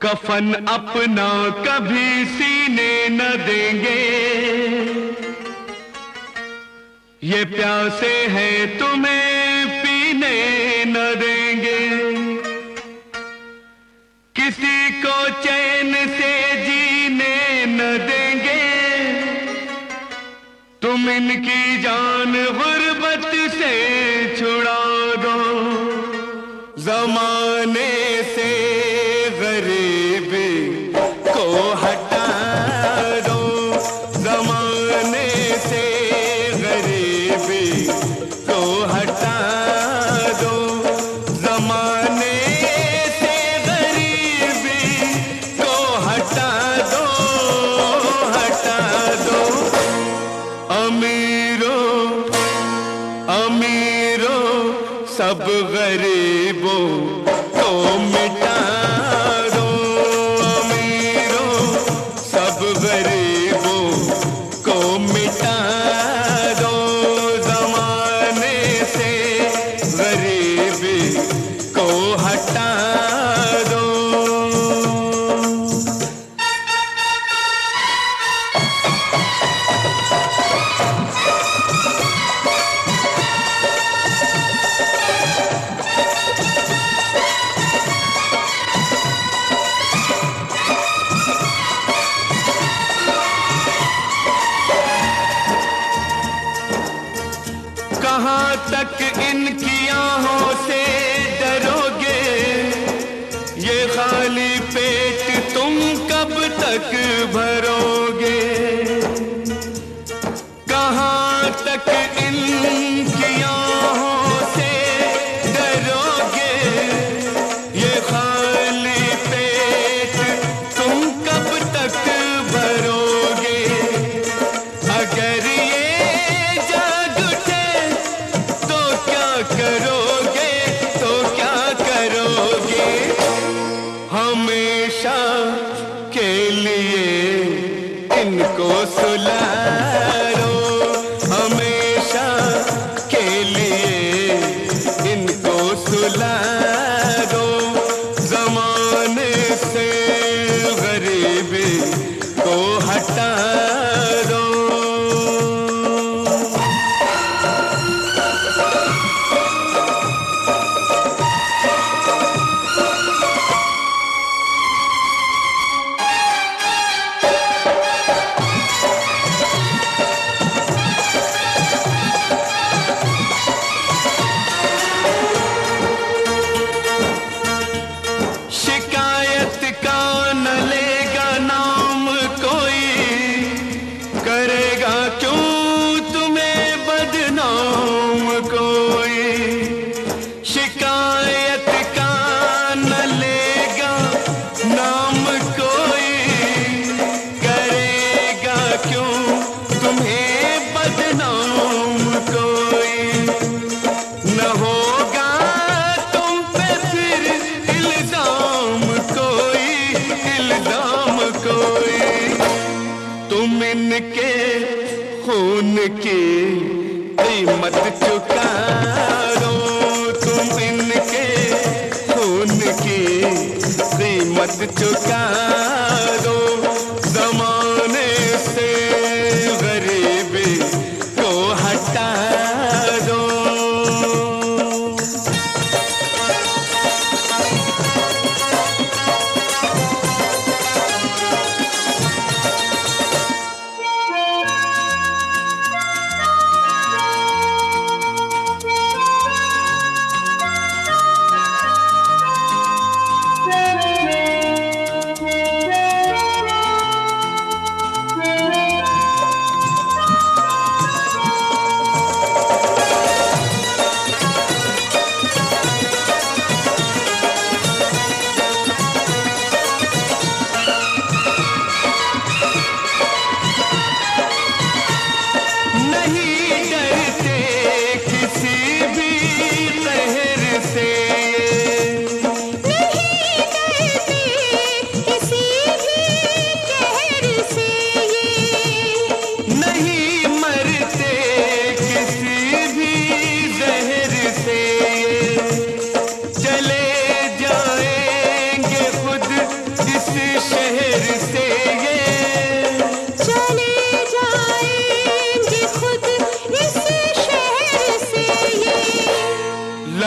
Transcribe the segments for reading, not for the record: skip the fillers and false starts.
कफन अपना कभी सीने न देंगे, ये प्यासे हैं तुम्हें पीने न देंगे। किसी को चैन से जीने न देंगे, तुम इनकी जान गुर्बत से छुड़ा दो। जमाने से गरीबी को हटा दो, जमाने से गरीबी को हटा दो, जमाने से गरीबी को हटा दो, हटा दो। अमीरों अमीरों सब गरीबों को मिटा दो, अमीरों सब गरीबों को मिटा दो, जमाने से गरीबी को हटा दो। कहाँ तक इनकी आहों से डरोगे, ये खाली पेट तुम कब तक भरोगे। कहाँ तक इनकी आहों से डरोगे, ये खाली पेट तुम कब तक भरोगे। अगर ये करोगे तो क्या करोगे, हमेशा के लिए इनको सुला लो, हमेशा के लिए इनको सुला दो। जमाने से गरीबी को हटा दो। शिकायत का न लेगा नाम कोई, करेगा क्यों तुम्हें बदनाम कोई। शिकायत का न लेगा नाम कोई, करेगा क्यों तुम्हें बदनाम कोई। न होगा तुम पे फिर इल्जाम कोई, इल्जाम कोई। तुम इनके खून की कीमत चुका दो, तुम इनके खून की कीमत चुका दो। जमाने से गरीबी को हटा दो।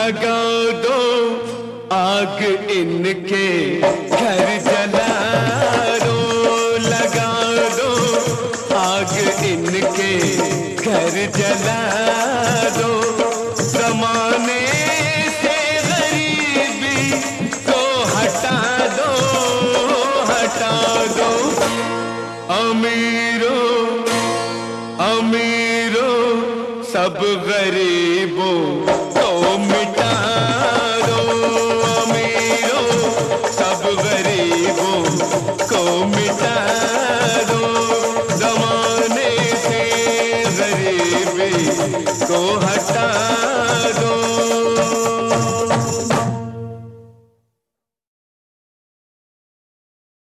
लगा दो आग इनके घर जला दो, लगा दो आग इनके घर जला दो। जमाने से गरीबी को हटा दो, हटा दो। अमीरों अमीरों सब गरीबों को मिटा दो, अमीरों सब गरीबों को मिटा दो। जमाने से गरीबी को हटा